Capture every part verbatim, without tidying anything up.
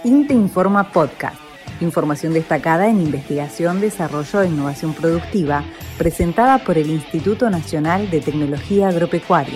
INTE Informa Podcast. Información destacada en investigación, desarrollo e innovación productiva, presentada por el Instituto Nacional de Tecnología Agropecuaria.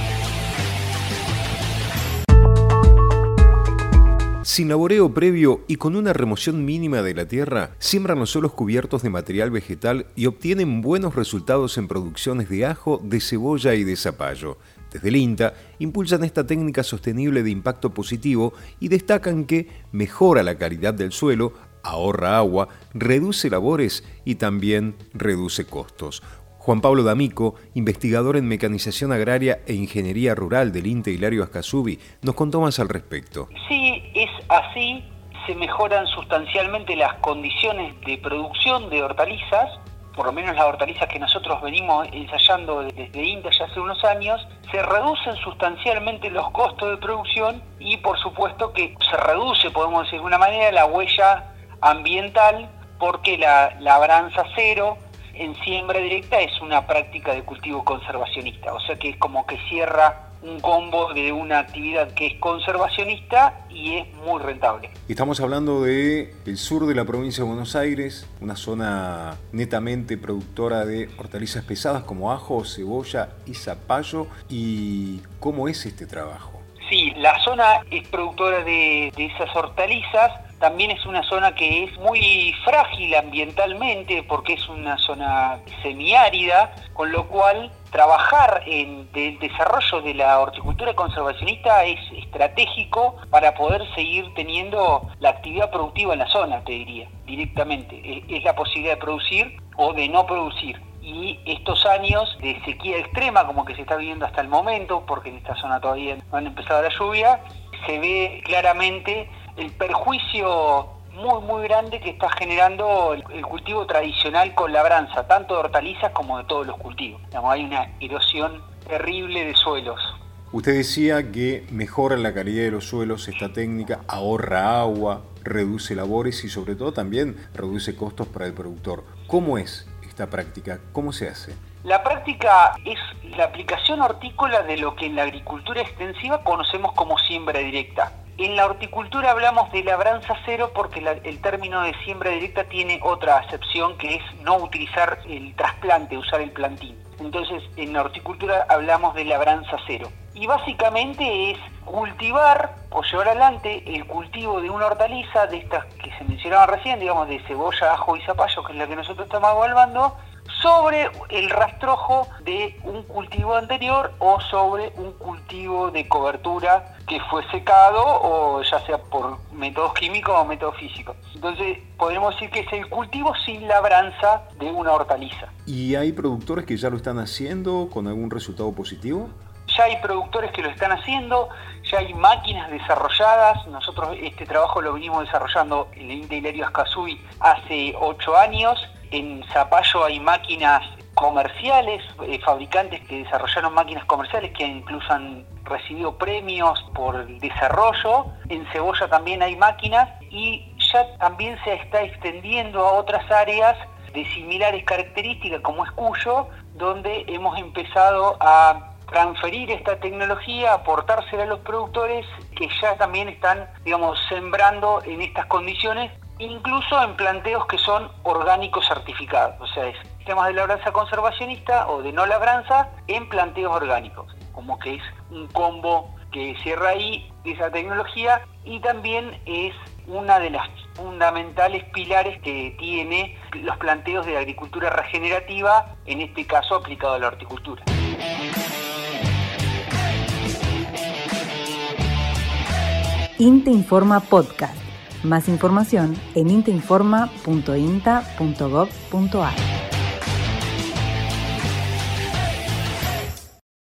Sin laboreo previo y con una remoción mínima de la tierra, siembran los suelos cubiertos de material vegetal y obtienen buenos resultados en producciones de ajo, de cebolla y de zapallo. Desde el INTA impulsan esta técnica sostenible de impacto positivo y destacan que mejora la calidad del suelo, ahorra agua, reduce labores y también reduce costos. Juan Pablo D'Amico, investigador en mecanización agraria e ingeniería rural del INTA Hilario Ascasubi, nos contó más al respecto. Sí, es así, se mejoran sustancialmente las condiciones de producción de hortalizas, por lo menos las hortalizas que nosotros venimos ensayando desde INTA ya hace unos años, se reducen sustancialmente los costos de producción y por supuesto que se reduce, podemos decir de alguna manera, la huella ambiental porque la labranza cero en siembra directa es una práctica de cultivo conservacionista, o sea que es como que cierra un combo de una actividad que es conservacionista y es muy rentable. Estamos hablando de el sur de la provincia de Buenos Aires, una zona netamente productora de hortalizas pesadas como ajo, cebolla y zapallo. ¿Y cómo es este trabajo? Sí, la zona es productora de, de esas hortalizas. También es una zona que es muy frágil ambientalmente porque es una zona semiárida, con lo cual trabajar en el desarrollo de la horticultura conservacionista es estratégico para poder seguir teniendo la actividad productiva en la zona, te diría, directamente. Es la posibilidad de producir o de no producir. Y estos años de sequía extrema, como que se está viviendo hasta el momento, porque en esta zona todavía no han empezado la lluvia, se ve claramente el perjuicio muy muy grande que está generando el, el cultivo tradicional con labranza, tanto de hortalizas como de todos los cultivos. Digamos, hay una erosión terrible de suelos. Usted decía que mejora la calidad de los suelos esta técnica, ahorra agua, reduce labores y sobre todo también reduce costos para el productor. ¿Cómo es esta práctica? ¿Cómo se hace? La práctica es la aplicación hortícola de lo que en la agricultura extensiva conocemos como siembra directa. En la horticultura hablamos de labranza cero porque la, el término de siembra directa tiene otra acepción que es no utilizar el trasplante, usar el plantín. Entonces en la horticultura hablamos de labranza cero. Y básicamente es cultivar o llevar adelante el cultivo de una hortaliza de estas que se mencionaban recién, digamos de cebolla, ajo y zapallo, que es la que nosotros estamos evaluando, sobre el rastrojo de un cultivo anterior o sobre un cultivo de cobertura que fue secado o ya sea por métodos químicos o métodos físicos. Entonces podemos decir que es el cultivo sin labranza de una hortaliza. ¿Y hay productores que ya lo están haciendo con algún resultado positivo? Ya hay productores que lo están haciendo, ya hay máquinas desarrolladas. Nosotros este trabajo lo venimos desarrollando en el INTA Hilario Ascasubi hace ocho años. En zapallo hay máquinas comerciales, eh, fabricantes que desarrollaron máquinas comerciales que incluso han recibido premios por el desarrollo. En cebolla también hay máquinas y ya también se está extendiendo a otras áreas de similares características como es Cuyo, donde hemos empezado a transferir esta tecnología, aportársela a los productores que ya también están, digamos, sembrando en estas condiciones, incluso en planteos que son orgánicos certificados, o sea, es sistemas de labranza conservacionista o de no labranza en planteos orgánicos, como que es un combo que cierra ahí esa tecnología y también es una de las fundamentales pilares que tiene los planteos de agricultura regenerativa, en este caso aplicado a la horticultura. INTE Informa Podcast. Más información en inteinforma punto inta punto gob punto ar.